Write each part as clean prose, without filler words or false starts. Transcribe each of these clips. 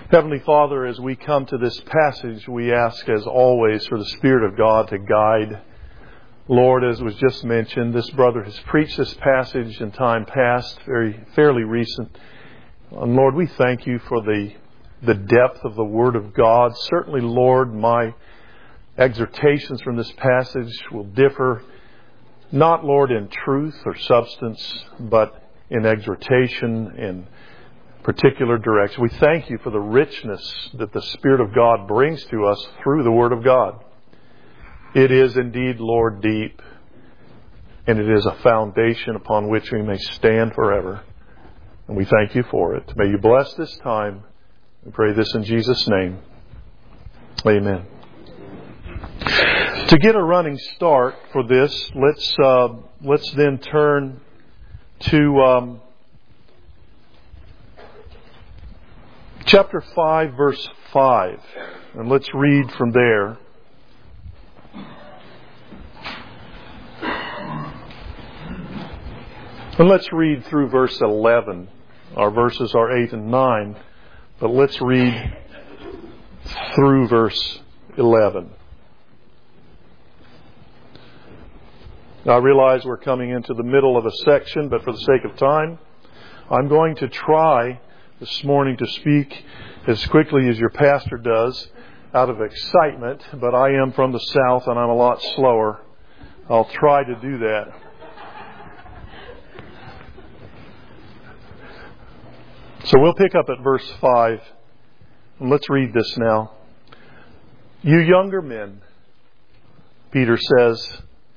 Heavenly Father, as we come to this passage, we ask, as always, for the Spirit of God to guide. Lord, as was just mentioned, this brother has preached this passage in time past, fairly recent. And Lord, we thank You for the depth of the Word of God. Certainly, Lord, my exhortations from this passage will differ, not, Lord, in truth or substance, but in exhortation and particular direction. We thank You for the richness that the Spirit of God brings to us through the Word of God. It is indeed, Lord, deep, and it is a foundation upon which we may stand forever. And we thank You for it. May You bless this time. We pray this in Jesus' name. Amen. To get a running start for this, let's then turn to chapter 5, verse 5. And let's read from there. And let's read through verse 11. Our verses are 8 and 9. But let's read through verse 11. Now, I realize we're coming into the middle of a section, but for the sake of time, I'm going to try this morning to speak as quickly as your pastor does out of excitement, but I am from the South and I'm a lot slower. I'll try to do that. So we'll pick up at verse 5, and let's read this now. You younger men, Peter says,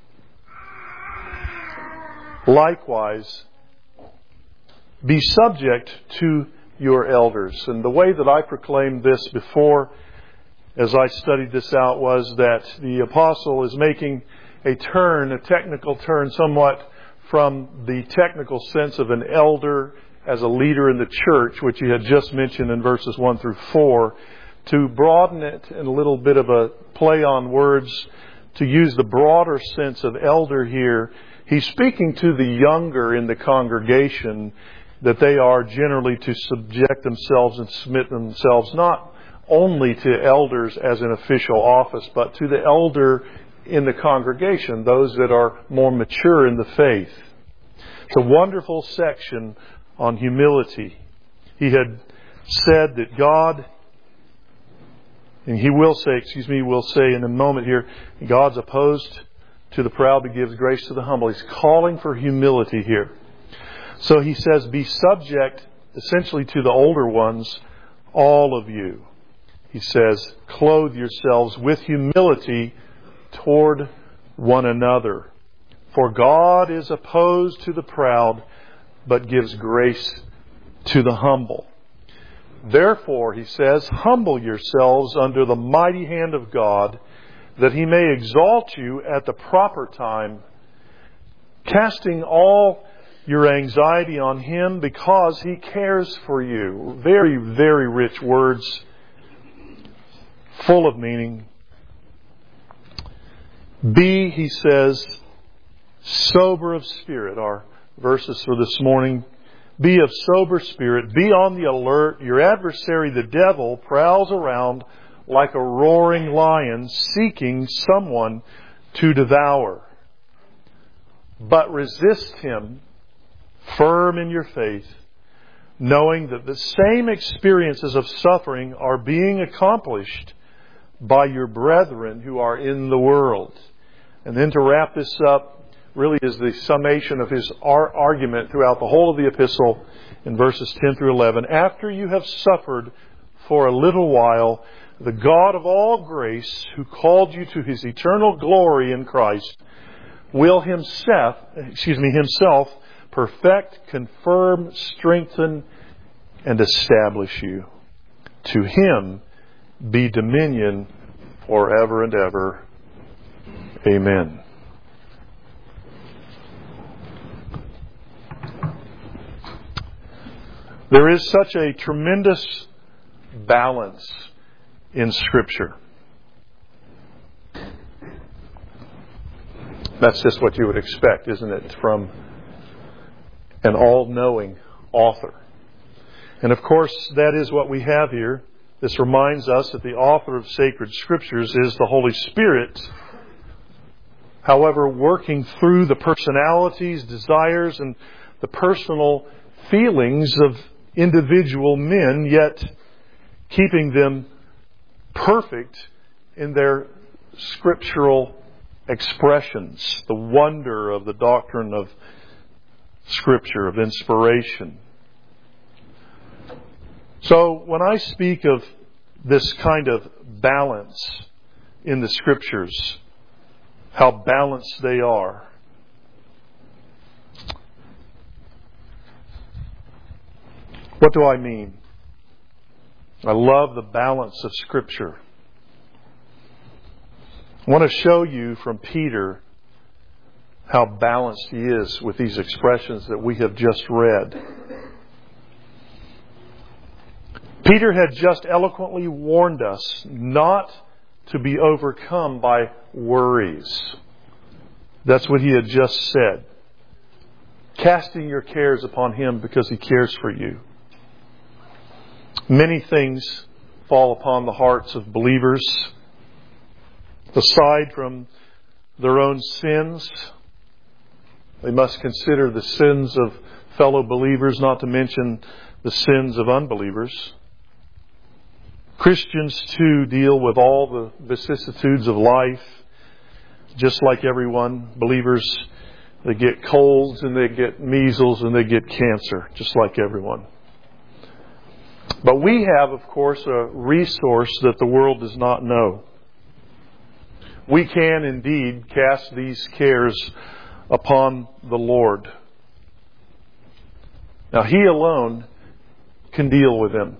likewise, be subject to your elders. And the way that I proclaimed this before, as I studied this out, was that the apostle is making a technical turn somewhat from the technical sense of an elder as a leader in the church, which he had just mentioned in verses 1 through 4, to broaden it in a little bit of a play on words, to use the broader sense of elder here. He's speaking to the younger in the congregation, that they are generally to subject themselves and submit themselves not only to elders as an official office, but to the elder in the congregation, those that are more mature in the faith. It's a wonderful section on humility. He had said that God, and we'll say in a moment here, God's opposed to the proud but gives grace to the humble. He's calling for humility here. So he says, be subject essentially to the older ones, all of you. He says, clothe yourselves with humility toward one another. For God is opposed to the proud, but gives grace to the humble. Therefore, he says, humble yourselves under the mighty hand of God, that He may exalt you at the proper time, casting all your anxiety on Him because He cares for you. Very, very rich words, full of meaning. Be, he says, sober of spirit. Our verses for this morning. Be of sober spirit. Be on the alert. Your adversary, the devil, prowls around like a roaring lion, seeking someone to devour. But resist him, firm in your faith, knowing that the same experiences of suffering are being accomplished by your brethren who are in the world. And then to wrap this up, really is the summation of his argument throughout the whole of the epistle in verses 10 through 11. After you have suffered for a little while, the God of all grace, who called you to His eternal glory in Christ, will Himself perfect, confirm, strengthen, and establish you. To Him be dominion forever and ever. Amen. There is such a tremendous balance in Scripture. That's just what you would expect, isn't it, from an all-knowing author. And of course, that is what we have here. This reminds us that the author of sacred scriptures is the Holy Spirit. However, working through the personalities, desires, and the personal feelings of individual men, yet keeping them perfect in their scriptural expressions, the wonder of the doctrine of Scripture, of inspiration. So when I speak of this kind of balance in the Scriptures, how balanced they are, what do I mean? I love the balance of Scripture. I want to show you from Peter how balanced he is with these expressions that we have just read. Peter had just eloquently warned us not to be overcome by worries. That's what he had just said. Casting your cares upon Him because He cares for you. Many things fall upon the hearts of believers. Aside from their own sins, they must consider the sins of fellow believers, not to mention the sins of unbelievers. Christians, too, deal with all the vicissitudes of life, just like everyone. Believers, they get colds and they get measles and they get cancer, just like everyone. But we have, of course, a resource that the world does not know. We can indeed cast these cares upon the Lord. Now, He alone can deal with them.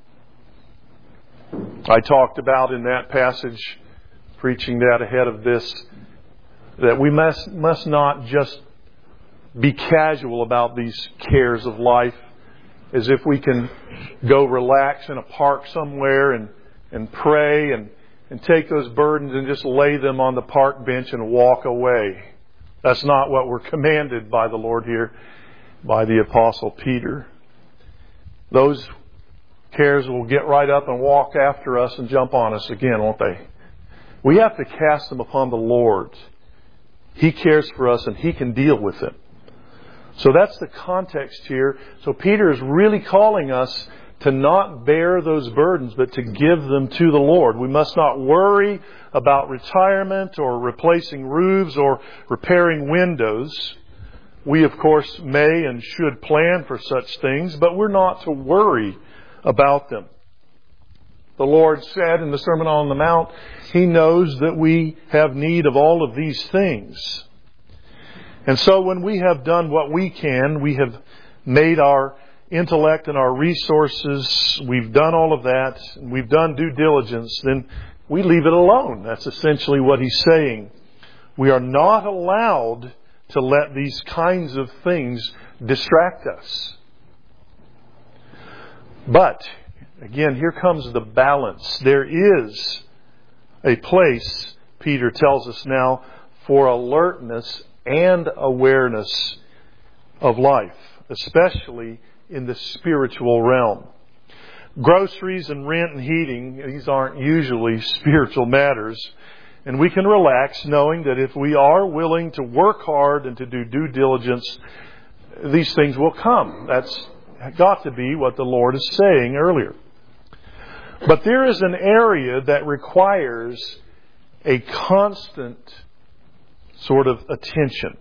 I talked about in that passage, preaching that ahead of this, that we must not just be casual about these cares of life, as if we can go relax in a park somewhere and pray and take those burdens and just lay them on the park bench and walk away. That's not what we're commanded by the Lord here, by the Apostle Peter. Those cares will get right up and walk after us and jump on us again, won't they? We have to cast them upon the Lord. He cares for us and He can deal with them. So that's the context here. So Peter is really calling us to not bear those burdens, but to give them to the Lord. We must not worry about retirement or replacing roofs or repairing windows. We, of course, may and should plan for such things, but we're not to worry about them. The Lord said in the Sermon on the Mount, He knows that we have need of all of these things. And so when we have done what we can, we have made our intellect and our resources, we've done all of that, we've done due diligence, then we leave it alone. That's essentially what He's saying. We are not allowed to let these kinds of things distract us. But, again, here comes the balance. There is a place, Peter tells us now, for alertness and awareness of life, especially in the spiritual realm. Groceries and rent and heating, these aren't usually spiritual matters. And we can relax knowing that if we are willing to work hard and to do due diligence, these things will come. That's got to be what the Lord is saying earlier. But there is an area that requires a constant sort of attention.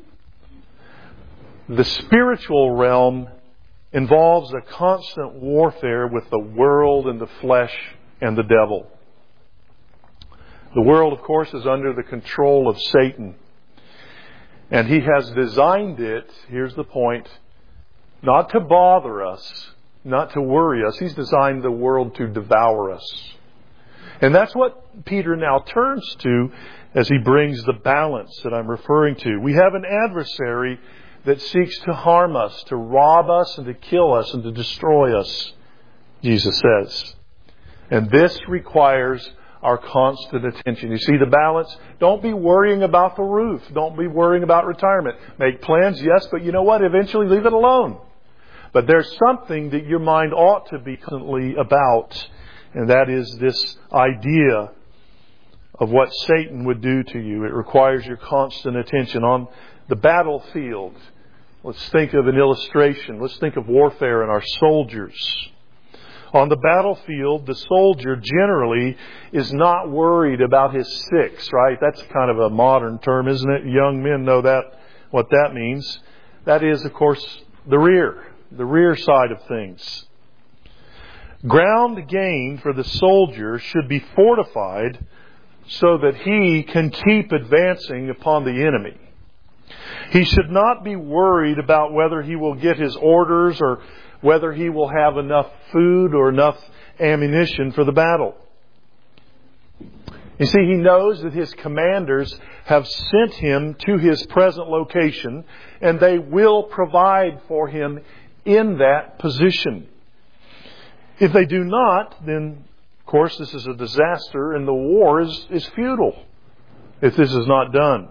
The spiritual realm involves a constant warfare with the world and the flesh and the devil. The world, of course, is under the control of Satan. And he has designed it, here's the point, not to bother us, not to worry us. He's designed the world to devour us. And that's what Peter now turns to as he brings the balance that I'm referring to. We have an adversary that seeks to harm us, to rob us, and to kill us, and to destroy us, Jesus says. And this requires our constant attention. You see the balance? Don't be worrying about the roof. Don't be worrying about retirement. Make plans, yes, but you know what? Eventually leave it alone. But there's something that your mind ought to be constantly about, And that is this idea of what Satan would do to you. It requires your constant attention. On the battlefield, let's think of an illustration. Let's think of warfare and our soldiers. On the battlefield, the soldier generally is not worried about his six, right? That's kind of a modern term, isn't it? Young men know what that means. That is, of course, the rear side of things. Ground gain for the soldier should be fortified so that he can keep advancing upon the enemy. He should not be worried about whether he will get his orders or whether he will have enough food or enough ammunition for the battle. You see, he knows that his commanders have sent him to his present location, and they will provide for him in that position. If they do not, then, of course, this is a disaster, and the war is futile if this is not done.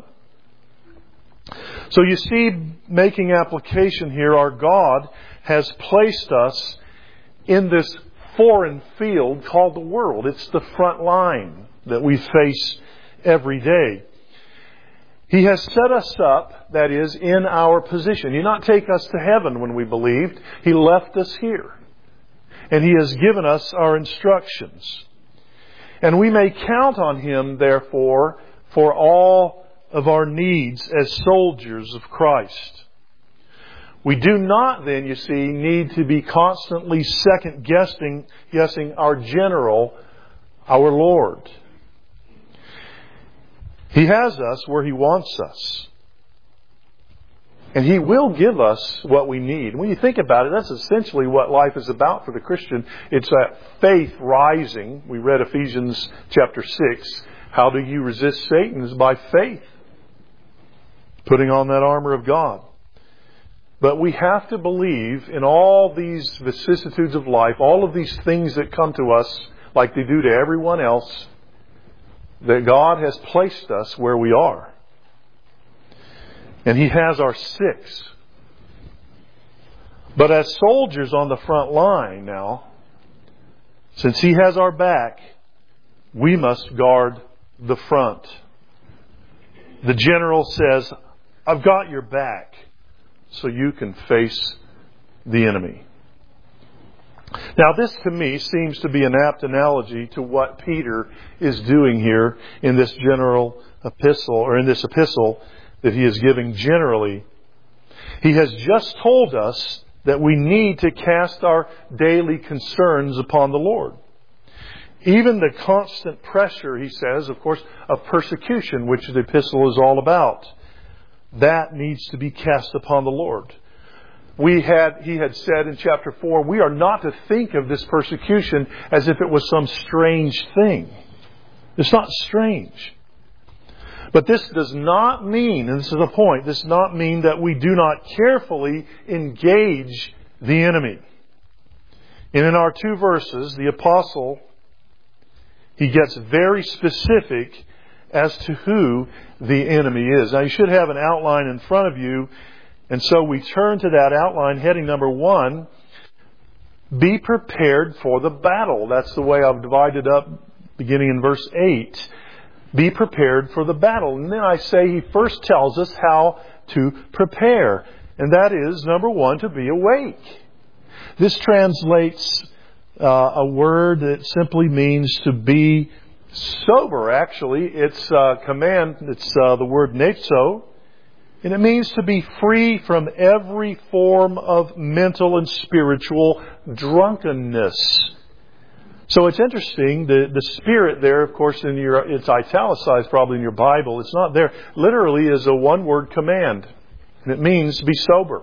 So you see, making application here, our God has placed us in this foreign field called the world. It's the front line that we face every day. He has set us up, that is, in our position. He did not take us to heaven when we believed. He left us here. And He has given us our instructions. And we may count on Him, therefore, for all of our needs as soldiers of Christ. We do not then, you see, need to be constantly second-guessing our general, our Lord. He has us where He wants us. And He will give us what we need. When you think about it, that's essentially what life is about for the Christian. It's that faith rising. We read Ephesians chapter 6. How do you resist Satan? It's by faith. Putting on that armor of God. But we have to believe in all these vicissitudes of life, all of these things that come to us like they do to everyone else, that God has placed us where we are. And He has our six. But as soldiers on the front line now, since He has our back, we must guard the front. The general says, I've got your back, so you can face the enemy. Now this to me seems to be an apt analogy to what Peter is doing here in this general epistle, or in this epistle that he is giving generally. He has just told us that we need to cast our daily concerns upon the Lord. Even the constant pressure, he says, of course, of persecution, which the epistle is all about, that needs to be cast upon the Lord. He had said in chapter 4, we are not to think of this persecution as if it was some strange thing. It's not strange. But this does not mean, and this is the point, this does not mean that we do not carefully engage the enemy. And in our two verses, the apostle, he gets very specific as to who the enemy is. Now you should have an outline in front of you. And so we turn to that outline, heading number 1, be prepared for the battle. That's the way I've divided up, beginning in verse 8. Be prepared for the battle. And then I say he first tells us how to prepare. And that is, number 1, to be awake. This translates a word that simply means to be sober, actually. It's a command. It's the word netzo. And it means to be free from every form of mental and spiritual drunkenness. So it's interesting, the spirit there, of course, it's italicized probably in your Bible. It's not there. Literally is a one-word command. And it means to be sober.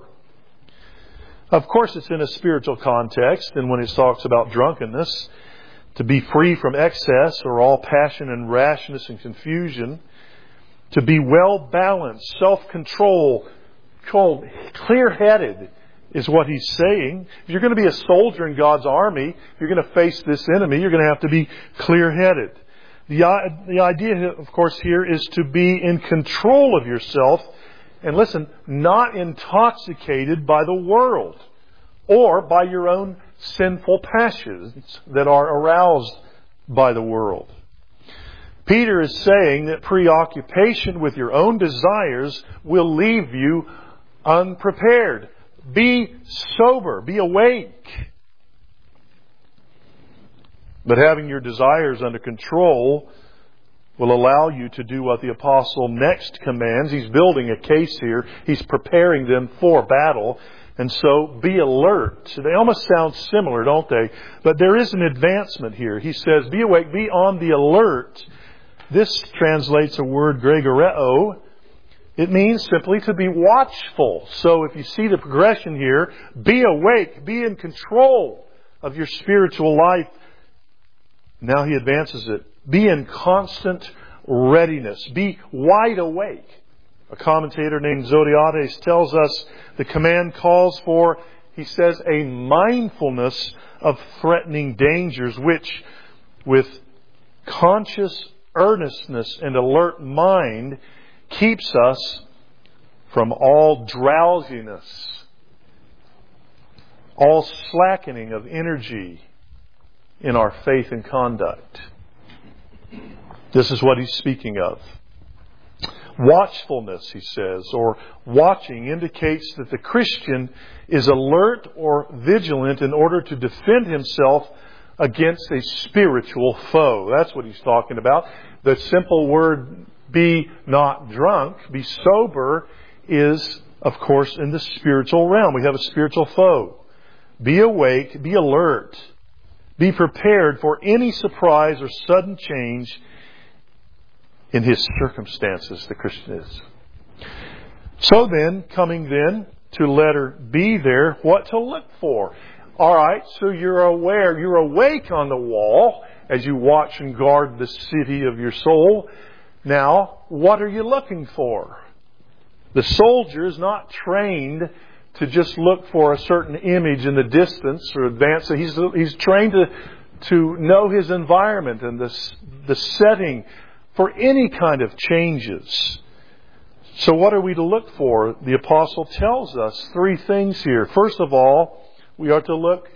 Of course, it's in a spiritual context. And when it talks about drunkenness, to be free from excess or all passion and rashness and confusion. To be well-balanced, self-control, clear-headed is what he's saying. If you're going to be a soldier in God's army, if you're going to face this enemy, you're going to have to be clear-headed. The idea, of course, here is to be in control of yourself. And listen, not intoxicated by the world or by your own sinful passions that are aroused by the world. Peter is saying that preoccupation with your own desires will leave you unprepared. Be sober. Be awake. But having your desires under control will allow you to do what the apostle next commands. He's building a case here. He's preparing them for battle. And so be alert. They almost sound similar, don't they? But there is an advancement here. He says, be awake, be on the alert. This translates a word, gregoreo. It means simply to be watchful. So if you see the progression here, be awake, be in control of your spiritual life. Now he advances it. Be in constant readiness. Be wide awake. A commentator named Zodhiates tells us the command calls for, he says, a mindfulness of threatening dangers, which with conscious earnestness and alert mind keeps us from all drowsiness, all slackening of energy in our faith and conduct. This is what he's speaking of. Watchfulness, he says, or watching indicates that the Christian is alert or vigilant in order to defend himself against a spiritual foe. That's what he's talking about. The simple word, be not drunk, be sober, is, of course, in the spiritual realm. We have a spiritual foe. Be awake, be alert, be prepared for any surprise or sudden change in his circumstances, the Christian is. So then, coming then to letter B there, what to look for. Alright, so you're aware, you're awake on the wall as you watch and guard the city of your soul. Now, what are you looking for? The soldier is not trained to just look for a certain image in the distance or advance. So he's trained to know his environment and the setting for any kind of changes. So what are we to look for? The apostle tells us three things here. First of all, we are to look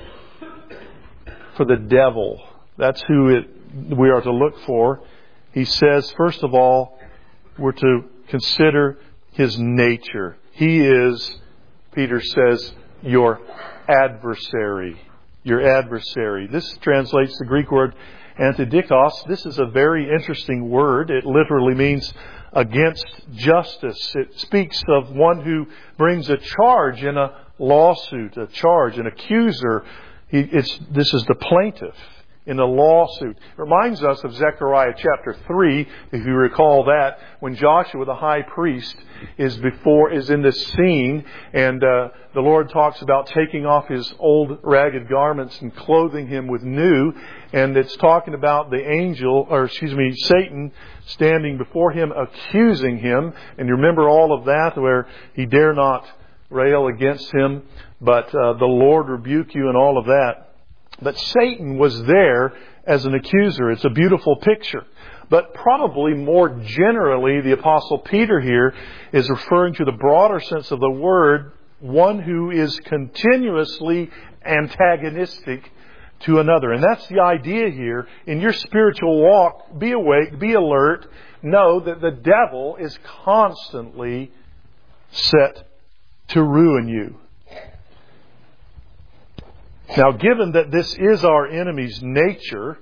for the devil. That's who we are to look for. He says, first of all, we're to consider his nature. He is, Peter says, your adversary. Your adversary. This translates the Greek word antidikos. This is a very interesting word. It literally means against justice. It speaks of one who brings a charge in a lawsuit, a charge, an accuser. This is the plaintiff in a lawsuit. It reminds us of Zechariah chapter 3, if you recall that, when Joshua the high priest is in this scene, and the Lord talks about taking off his old ragged garments and clothing him with new, and it's talking about Satan standing before him, accusing him. And you remember all of that, where he dare not rail against him, but the Lord rebuke you and all of that. But Satan was there as an accuser. It's a beautiful picture. But probably more generally, the Apostle Peter here is referring to the broader sense of the word, one who is continuously antagonistic to another. And that's the idea here. In your spiritual walk, be awake, be alert. Know that the devil is constantly set to ruin you. Now, given that this is our enemy's nature,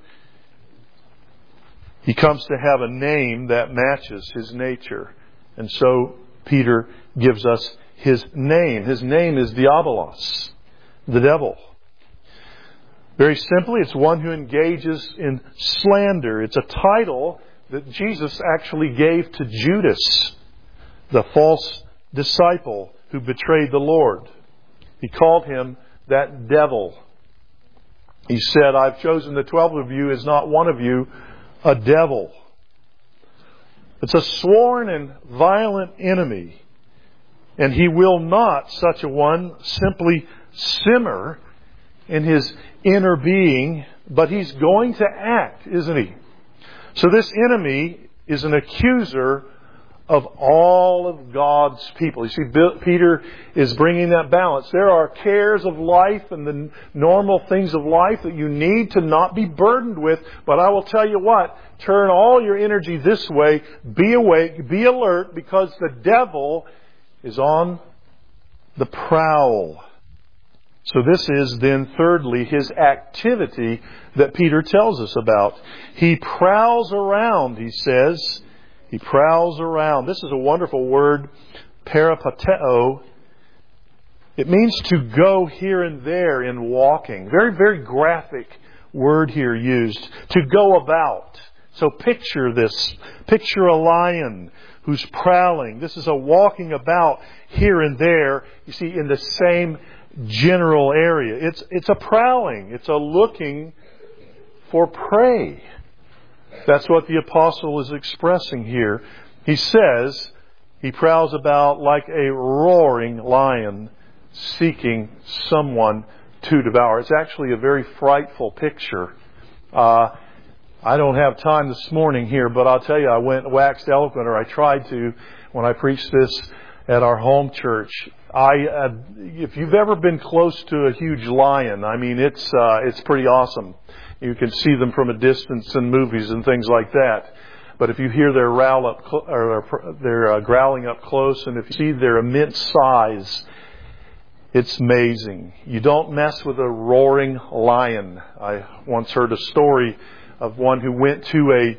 he comes to have a name that matches his nature. And so Peter gives us his name. His name is Diabolos, the devil. Very simply, it's one who engages in slander. It's a title that Jesus actually gave to Judas, the false disciple who betrayed the Lord. He called him that devil. He said, I've chosen the 12 of you, is not one of you a devil. It's a sworn and violent enemy. And he will not, such a one, simply simmer in his inner being, but he's going to act, isn't he? So this enemy is an accuser of all of God's people. You see, Peter is bringing that balance. There are cares of life and the normal things of life that you need to not be burdened with. But I will tell you what, turn all your energy this way. Be awake, be alert, because the devil is on the prowl. So this is then thirdly his activity that Peter tells us about. He prowls around, he says. He prowls around. This is a wonderful word, peripateo. It means to go here and there in walking. Very, very graphic word here used. To go about. So picture this. Picture a lion who's prowling. This is a walking about here and there, you see, in the same general area. It's a prowling. It's a looking for prey. That's what the apostle is expressing here. He says he prowls about like a roaring lion seeking someone to devour. It's actually a very frightful picture. I don't have time this morning here, but I'll tell you, I waxed eloquent, or I tried to, when I preached this at our home church. If you've ever been close to a huge lion, I mean, it's pretty awesome. You can see them from a distance in movies and things like that. But if you hear their growling up close, and if you see their immense size, it's amazing. You don't mess with a roaring lion. I once heard a story of one who went to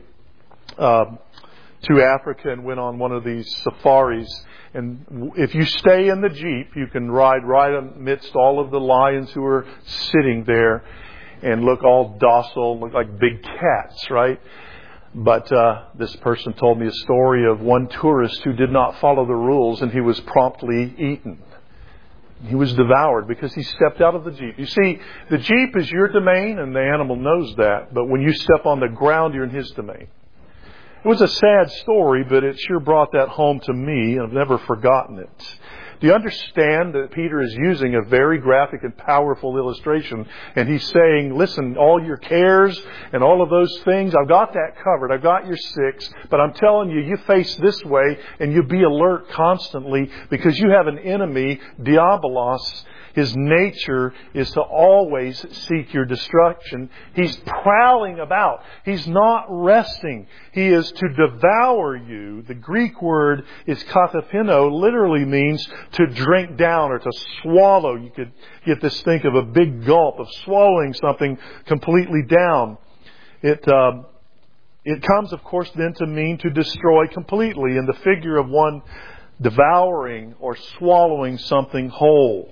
Africa and went on one of these safaris. And if you stay in the Jeep, you can ride right amidst all of the lions who are sitting there and look all docile, look like big cats, right? But this person told me a story of one tourist who did not follow the rules, and he was promptly eaten. He was devoured because he stepped out of the Jeep. You see, the Jeep is your domain, and the animal knows that. But when you step on the ground, you're in his domain. It was a sad story, but it sure brought that home to me, and I've never forgotten it. Do you understand that Peter is using a very graphic and powerful illustration? And he's saying, listen, all your cares and all of those things, I've got that covered. I've got your 6. But I'm telling you, you face this way and you be alert constantly, because you have an enemy, Diabolos. His nature is to always seek your destruction. He's prowling about. He's not resting. He is to devour you. The Greek word is katapino, literally means to drink down or to swallow. You could get this, think of a big gulp of swallowing something completely down. It comes, of course, then to mean to destroy completely, in the figure of one devouring or swallowing something whole.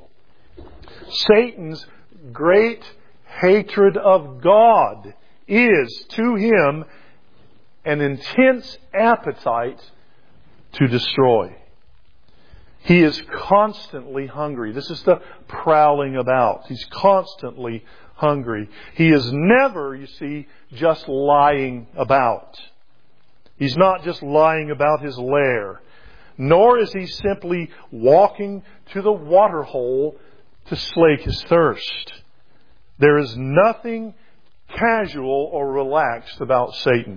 Satan's great hatred of God is, to him, an intense appetite to destroy. He is constantly hungry. This is the prowling about. He's constantly hungry. He is never, you see, just lying about. He's not just lying about his lair. Nor is he simply walking to the water hole to slake his thirst. There is nothing casual or relaxed about Satan.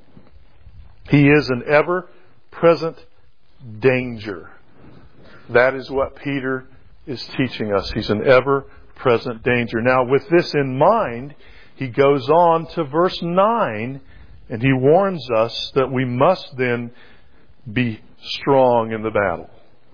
He is an ever-present danger. That is what Peter is teaching us. He's an ever-present danger. Now, with this in mind, he goes on to verse 9, and he warns us that we must then be strong in the battle.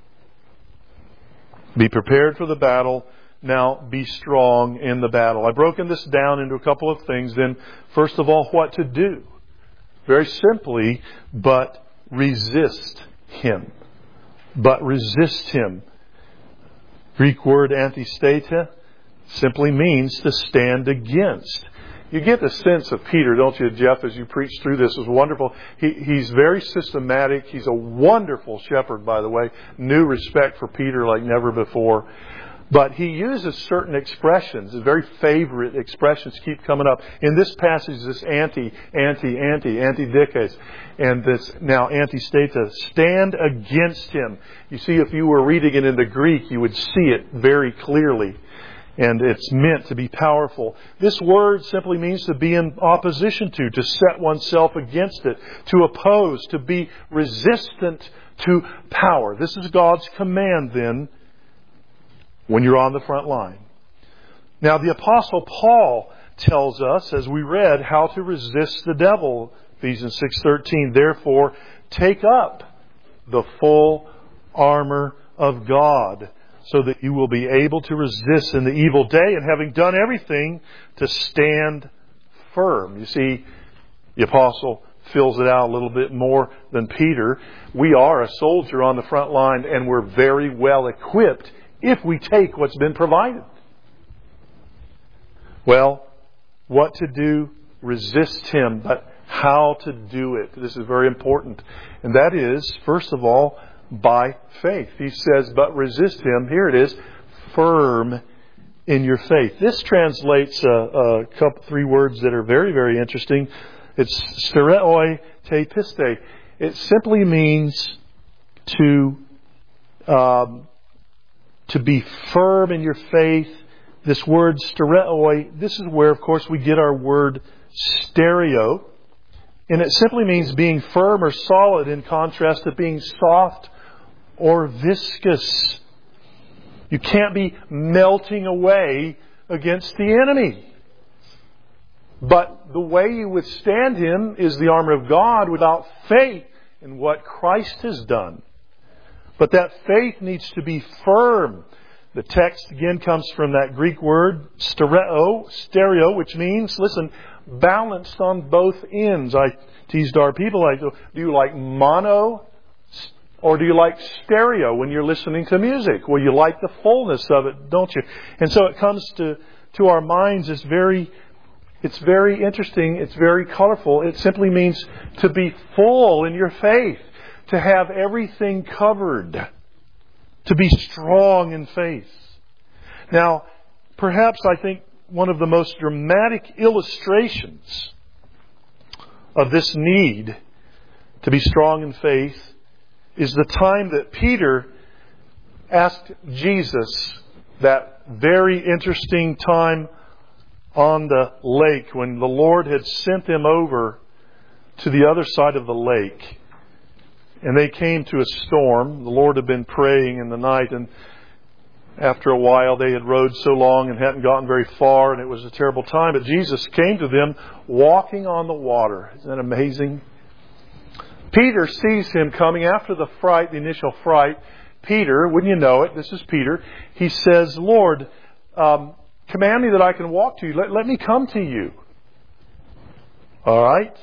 Be prepared for the battle. Now be strong in the battle. I've broken this down into a couple of things. Then, first of all, what to do. Very simply, but resist him. But resist him. Greek word antistata simply means to stand against. You get the sense of Peter, don't you, Jeff, as you preach through this. It's wonderful. He's very systematic. He's a wonderful shepherd, by the way. New respect for Peter like never before. But he uses certain expressions. His very favorite expressions keep coming up. In this passage, this antidikes, and this now antistata, stand against him. You see, if you were reading it in the Greek, you would see it very clearly. And it's meant to be powerful. This word simply means to be in opposition to set oneself against it, to oppose, to be resistant to power. This is God's command then when you're on the front line. Now the Apostle Paul tells us, as we read, how to resist the devil. Ephesians 6:13, therefore take up the full armor of God, so that you will be able to resist in the evil day, and having done everything, to stand firm. You see, the apostle fills it out a little bit more than Peter. We are a soldier on the front line, and we're very well equipped if we take what's been provided. Well, what to do? Resist him, but how to do it? This is very important. And that is, first of all, by faith. He says, but resist him. Here it is, firm in your faith. This translates three words that are very, very interesting. It's stereoi te piste. It simply means to be firm in your faith. This word stereoi, this is where, of course, we get our word stereo. And it simply means being firm or solid, in contrast to being soft or viscous. You can't be melting away against the enemy. But the way you withstand him is the armor of God without faith in what Christ has done. But that faith needs to be firm. The text again comes from that Greek word stereo, which means, listen, balanced on both ends. I teased our people, do you like mono or do you like stereo when you're listening to music? Well, you like the fullness of it, don't you? And so it comes to our minds. It's very interesting. It's very colorful. It simply means to be full in your faith, to have everything covered, to be strong in faith. Now, perhaps I think one of the most dramatic illustrations of this need to be strong in faith is the time that Peter asked Jesus, that very interesting time on the lake when the Lord had sent them over to the other side of the lake. And they came to a storm. The Lord had been praying in the night, and after a while they had rowed so long and hadn't gotten very far, and it was a terrible time. But Jesus came to them walking on the water. Isn't that amazing? Peter sees him coming after the fright, the initial fright. Peter, wouldn't you know it, this is Peter. He says, Lord, command me that I can walk to you. Let me come to you. All right?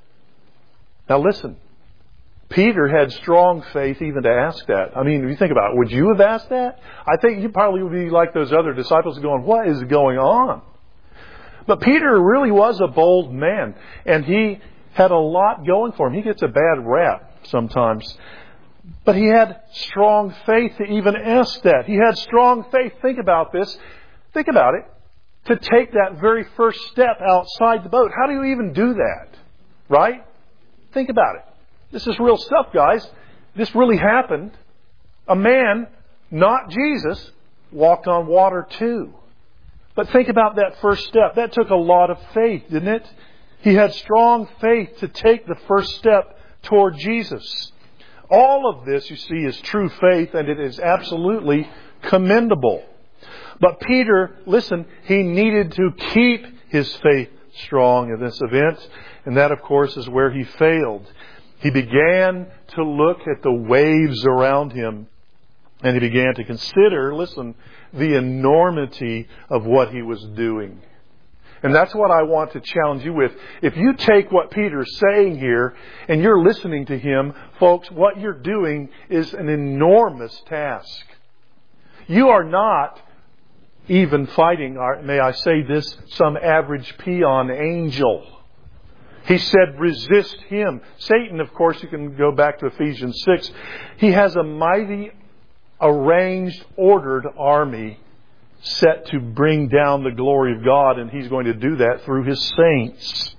Now listen. Peter had strong faith even to ask that. I mean, if you think about it, would you have asked that? I think you probably would be like those other disciples going, what is going on? But Peter really was a bold man, and he had a lot going for him. He gets a bad rap sometimes. But he had strong faith to even ask that. He had strong faith. Think about this. Think about it. To take that very first step outside the boat. How do you even do that? Right? Think about it. This is real stuff, guys. This really happened. A man, not Jesus, walked on water too. But think about that first step. That took a lot of faith, didn't it? He had strong faith to take the first step toward Jesus. All of this, you see, is true faith, and it is absolutely commendable. But Peter, listen, he needed to keep his faith strong in this event. And that, of course, is where he failed. He began to look at the waves around him, and he began to consider, listen, the enormity of what he was doing. And that's what I want to challenge you with. If you take what Peter's saying here and you're listening to him, folks, what you're doing is an enormous task. You are not even fighting, may I say this, some average peon angel. He said, resist him. Satan, of course, you can go back to Ephesians 6. He has a mighty, arranged, ordered army set to bring down the glory of God, and he's going to do that through his saints.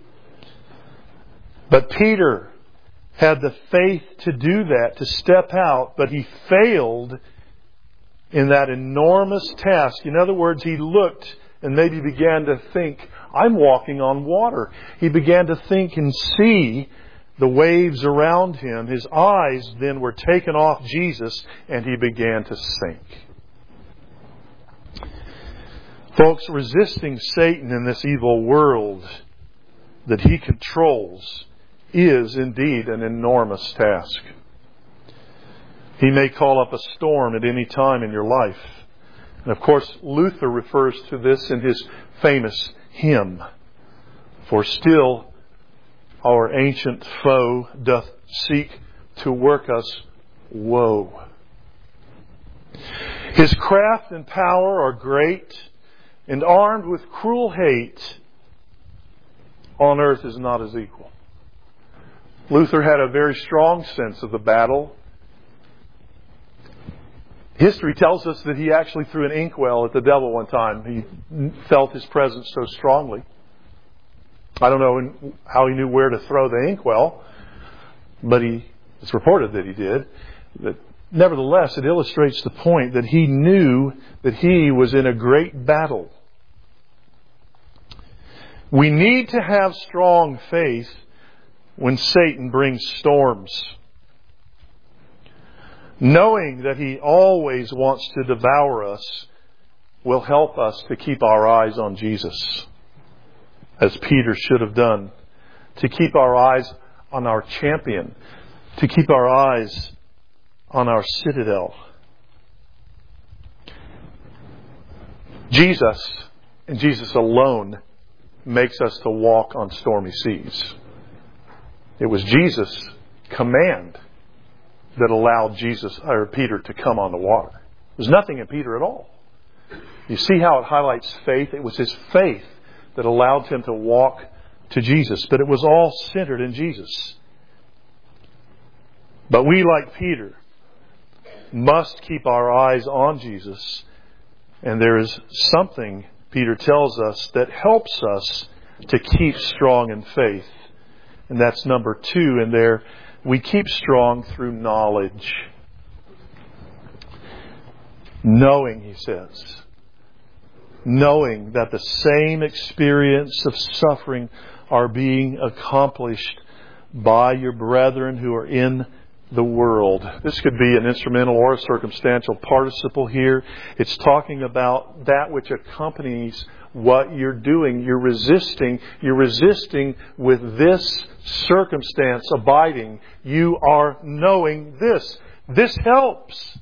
But Peter had the faith to do that, to step out, but he failed in that enormous task. In other words, he looked and maybe began to think, I'm walking on water. He began to think and see the waves around him. His eyes then were taken off Jesus, and he began to sink. Folks, resisting Satan in this evil world that he controls is indeed an enormous task. He may call up a storm at any time in your life. And of course, Luther refers to this in his famous hymn, "For still our ancient foe doth seek to work us woe. His craft and power are great, and armed with cruel hate, on earth is not his equal." Luther had a very strong sense of the battle. History tells us that he actually threw an inkwell at the devil one time. He felt his presence so strongly. I don't know how he knew where to throw the inkwell, but it's reported that he did. But nevertheless, it illustrates the point that he knew that he was in a great battle. We need to have strong faith when Satan brings storms. Knowing that he always wants to devour us will help us to keep our eyes on Jesus, as Peter should have done, to keep our eyes on our champion, to keep our eyes on our citadel. Jesus, and Jesus alone, makes us to walk on stormy seas. It was Jesus' command that allowed Peter to come on the water. There's nothing in Peter at all. You see how it highlights faith? It was his faith that allowed him to walk to Jesus. But it was all centered in Jesus. But we, like Peter, must keep our eyes on Jesus. And there is something, Peter tells us, that helps us to keep strong in faith. And that's number 2 in there. We keep strong through knowledge. Knowing, he says. Knowing that the same experience of suffering are being accomplished by your brethren who are in the world. This could be an instrumental or a circumstantial participle here. It's talking about that which accompanies what you're doing. You're resisting with this circumstance abiding. You are knowing this. This helps.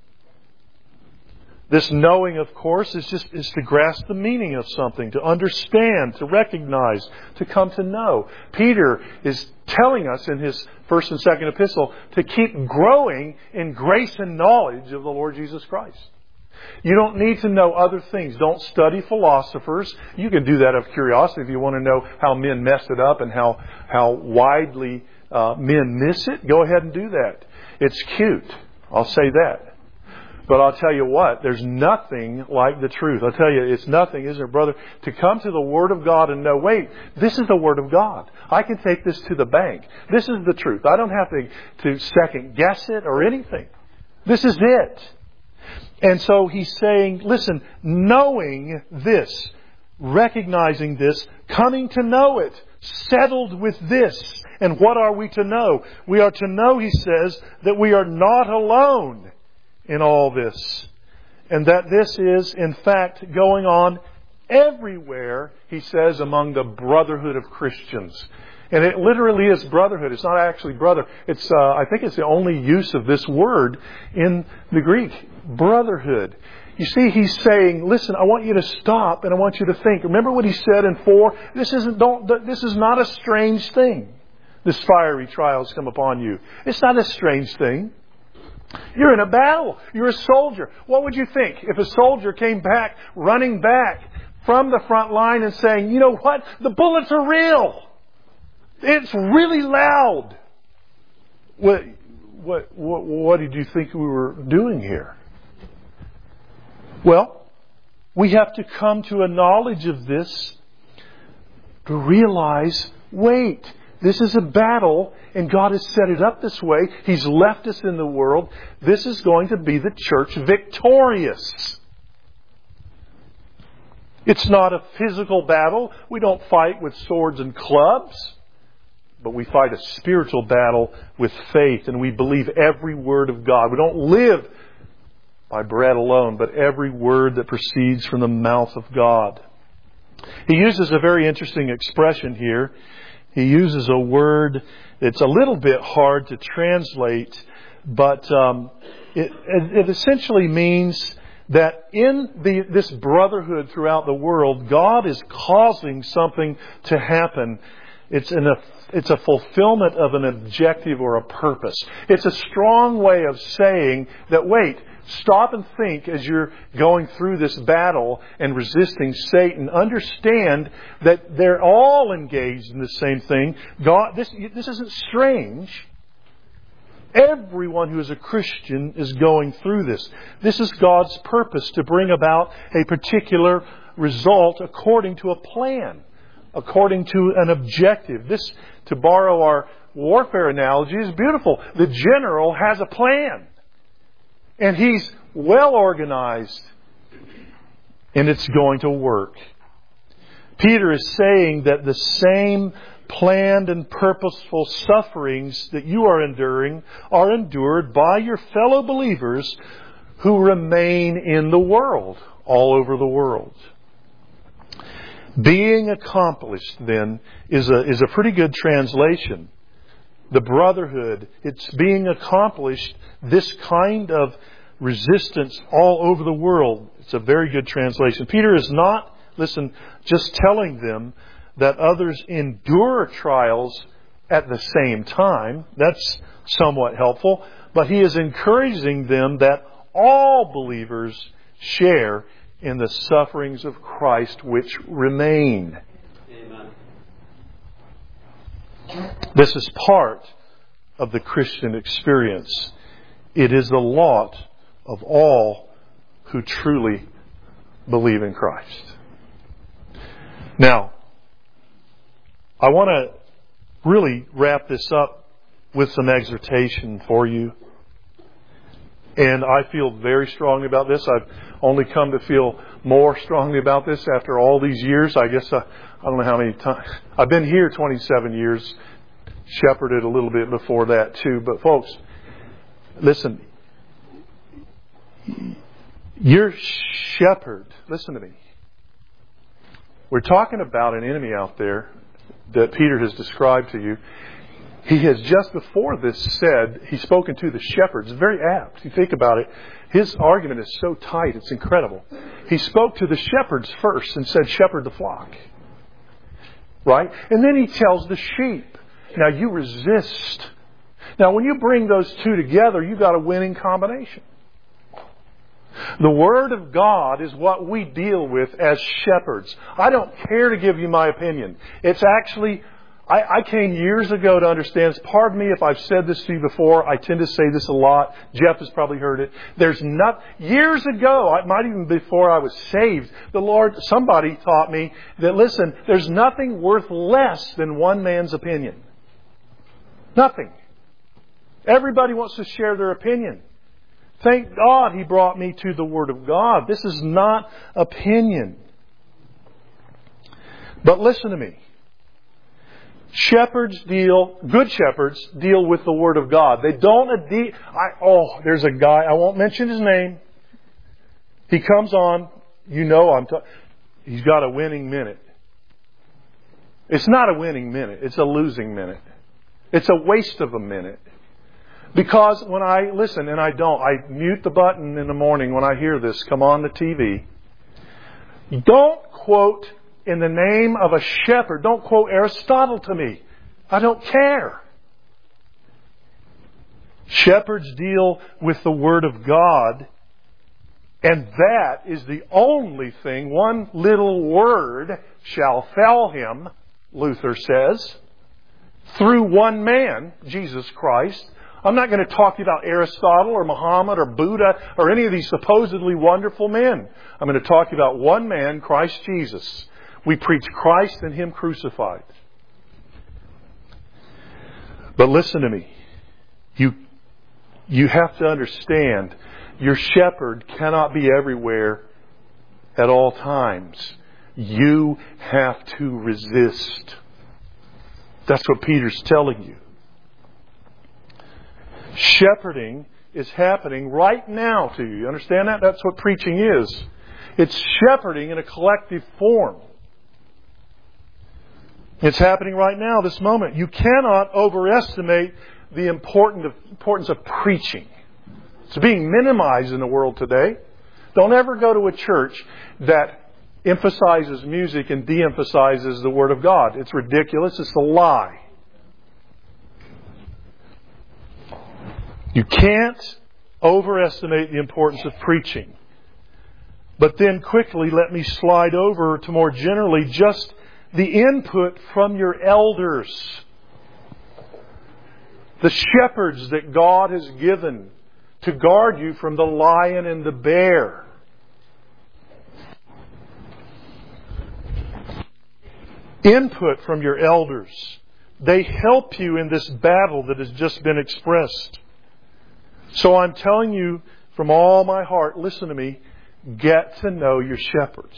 This knowing, of course, is to grasp the meaning of something, to understand, to recognize, to come to know. Peter is telling us in his first and second epistle to keep growing in grace and knowledge of the Lord Jesus Christ. You don't need to know other things. Don't study philosophers. You can do that out of curiosity if you want to know how men mess it up and how widely men miss it. Go ahead and do that. It's cute. I'll say that. But I'll tell you what, there's nothing like the truth. I'll tell you, it's nothing, isn't it, brother, to come to the Word of God and know, wait, this is the Word of God. I can take this to the bank. This is the truth. I don't have to second guess it or anything. This is it. And so he's saying, listen, knowing this, recognizing this, coming to know it, settled with this. And what are we to know? We are to know, he says, that we are not alone in all this. And that this is, in fact, going on everywhere, he says, among the brotherhood of Christians. And it literally is brotherhood. It's not actually brother. It's I think it's the only use of this word in the Greek. Brotherhood. You see, he's saying, listen, I want you to stop and I want you to think. Remember what he said in 4? This is not a strange thing. This fiery trials come upon you. It's not a strange thing. You're in a battle. You're a soldier. What would you think if a soldier came back, running back from the front line and saying, you know what? The bullets are real. It's really loud. What did you think we were doing here? Well, we have to come to a knowledge of this to realize, wait, This is a battle, and God has set it up this way. He's left us in the world. This is going to be the church victorious. It's not a physical battle. We don't fight with swords and clubs. But we fight a spiritual battle with faith, and we believe every word of God. We don't live by bread alone, but every word that proceeds from the mouth of God. He uses a very interesting expression here. He uses a word that's a little bit hard to translate, but it essentially means that in this brotherhood throughout the world, God is causing something to happen. It's a fulfillment of an objective or a purpose. It's a strong way of saying that, wait, stop and think as you're going through this battle and resisting Satan. Understand that they're all engaged in the same thing. God, this isn't strange. Everyone who is a Christian is going through this. This is God's purpose, to bring about a particular result according to a plan, according to an objective. This, to borrow our warfare analogy, is beautiful. The general has a plan. And he's well organized. And it's going to work. Peter is saying that the same planned and purposeful sufferings that you are enduring are endured by your fellow believers who remain in the world, all over the world. Being accomplished, then, is a pretty good translation. The brotherhood, it's being accomplished, this kind of resistance all over the world. It's a very good translation. Peter is not, listen, just telling them that others endure trials at the same time. That's somewhat helpful. But he is encouraging them that all believers share in the sufferings of Christ which remain. Amen. This is part of the Christian experience. It is the lot of all who truly believe in Christ. Now, I want to really wrap this up with some exhortation for you. And I feel very strongly about this. I've only come to feel more strongly about this after all these years. I guess I don't know how many times. I've been here 27 years, shepherded a little bit before that too. But folks, listen, your shepherd, listen to me. We're talking about an enemy out there that Peter has described to you. He has just before this said, he's spoken to the shepherds. It's very apt. You think about it. His argument is so tight, it's incredible. He spoke to the shepherds first and said, shepherd the flock. Right? And then he tells the sheep, now you resist. Now when you bring those two together, you've got a winning combination. The Word of God is what we deal with as shepherds. I don't care to give you my opinion. It's actually, I came years ago to understand, pardon me if I've said this to you before, I tend to say this a lot. Jeff has probably heard it. Years ago, it might even before I was saved, somebody taught me that, listen, there's nothing worth less than one man's opinion. Nothing. Everybody wants to share their opinion. Thank God He brought me to the Word of God. This is not opinion. But listen to me. Good shepherds deal with the Word of God. They don't, there's a guy, I won't mention his name. He comes on, he's got a winning minute. It's not a winning minute, it's a losing minute. It's a waste of a minute. Because when I listen, and I mute the button in the morning when I hear this come on the TV. Don't quote in the name of a shepherd. Don't quote Aristotle to me. I don't care. Shepherds deal with the Word of God. And that is the only thing. One little word shall fell him, Luther says, through one man, Jesus Christ. I'm not going to talk to you about Aristotle or Muhammad or Buddha or any of these supposedly wonderful men. I'm going to talk to you about one man, Christ Jesus. We preach Christ and Him crucified. But listen to me. You have to understand, your shepherd cannot be everywhere at all times. You have to resist. That's what Peter's telling you. Shepherding is happening right now to you. You understand that? That's what preaching is. It's shepherding in a collective form. It's happening right now, this moment. You cannot overestimate the importance of preaching. It's being minimized in the world today. Don't ever go to a church that emphasizes music and de-emphasizes the Word of God. It's ridiculous. It's a lie. You can't overestimate the importance of preaching. But then quickly, let me slide over to more generally just the input from your elders. The shepherds that God has given to guard you from the lion and the bear. Input from your elders. They help you in this battle that has just been expressed. So I'm telling you from all my heart, listen to me, get to know your shepherds.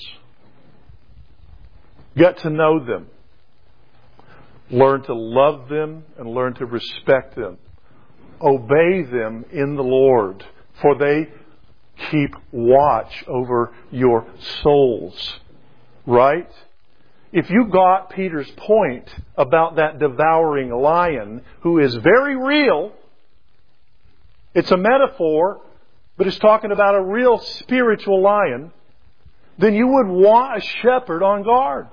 Get to know them. Learn to love them and learn to respect them. Obey them in the Lord, for they keep watch over your souls. Right? If you got Peter's point about that devouring lion, who is very real, it's a metaphor, but it's talking about a real spiritual lion, then you would want a shepherd on guard.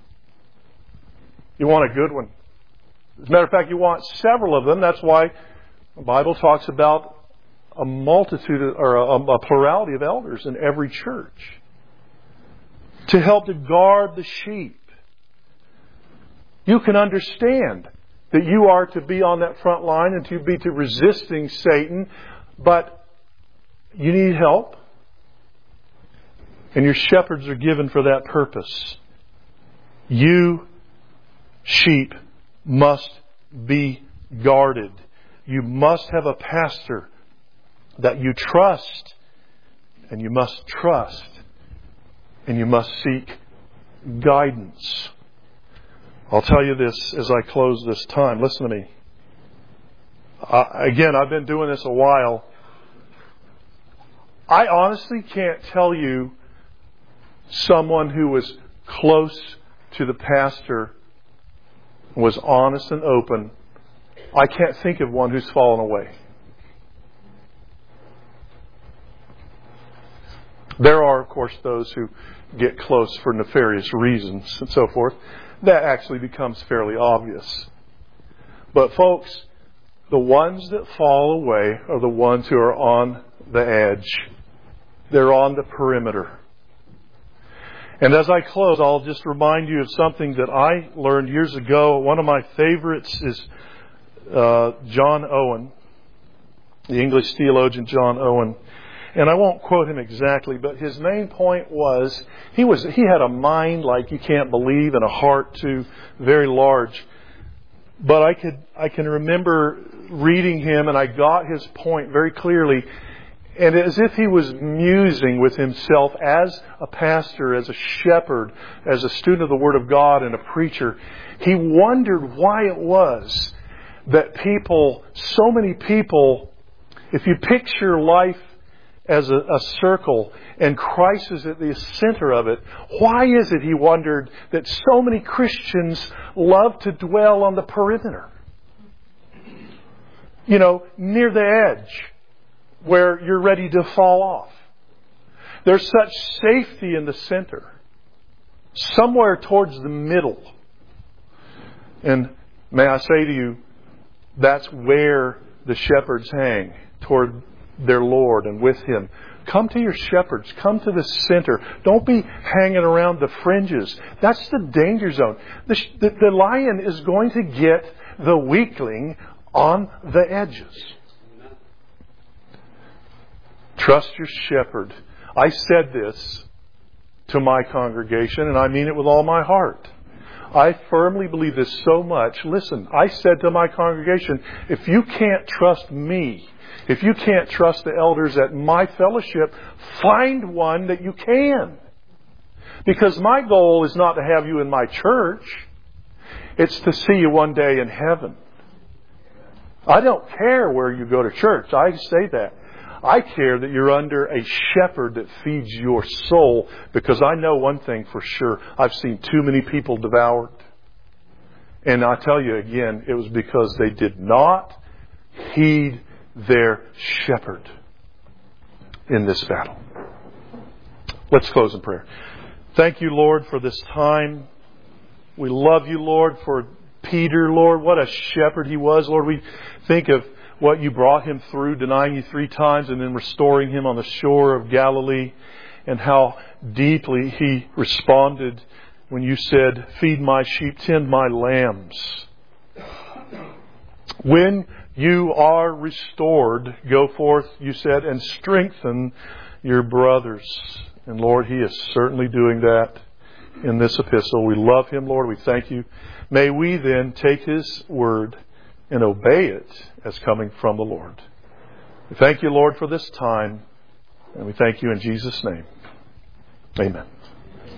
You want a good one. As a matter of fact, you want several of them. That's why the Bible talks about a multitude or a plurality of elders in every church to help to guard the sheep. You can understand that you are to be on that front line and to be to resisting Satan, but you need help. And your shepherds are given for that purpose. You, sheep, must be guarded. You must have a pastor that you trust, and you must trust, and you must seek guidance. I'll tell you this as I close this time. Listen to me. Again, I've been doing this a while. I honestly can't tell you someone who was close to the pastor, was honest and open. I can't think of one who's fallen away. There are, of course, those who get close for nefarious reasons and so forth. That actually becomes fairly obvious. But folks, the ones that fall away are the ones who are on the edge. They're on the perimeter. And as I close, I'll just remind you of something that I learned years ago. One of my favorites is John Owen, the English theologian John Owen. And I won't quote him exactly, but his main point was he had a mind like you can't believe and a heart too very large. But I can remember reading him, and I got his point very clearly. And as if he was musing with himself as a pastor, as a shepherd, as a student of the Word of God and a preacher, he wondered why it was that so many people, if you picture life as a circle and Christ is at the center of it, why is it, he wondered, that so many Christians love to dwell on the perimeter? Near the edge, where you're ready to fall off. There's such safety in the center, somewhere towards the middle. And may I say to you, that's where the shepherds hang, toward their Lord and with Him. Come to your shepherds. Come to the center. Don't be hanging around the fringes. That's the danger zone. The lion is going to get the weakling on the edges. Trust your shepherd. I said this to my congregation, and I mean it with all my heart. I firmly believe this so much. Listen, I said to my congregation, if you can't trust me, if you can't trust the elders at my fellowship, find one that you can. Because my goal is not to have you in my church. It's to see you one day in heaven. I don't care where you go to church. I say that. I care that you're under a shepherd that feeds your soul, because I know one thing for sure. I've seen too many people devoured. And I tell you again, it was because they did not heed their shepherd in this battle. Let's close in prayer. Thank you, Lord, for this time. We love you, Lord, for Peter, Lord. What a shepherd he was, Lord. We think of what you brought him through, denying you 3 times and then restoring him on the shore of Galilee, and how deeply he responded when you said, feed my sheep, tend my lambs. When you are restored, go forth, you said, and strengthen your brothers. And Lord, he is certainly doing that in this epistle. We love him, Lord. We thank you. May we then take his word and obey it as coming from the Lord. We thank you, Lord, for this time. And we thank you in Jesus' name. Amen.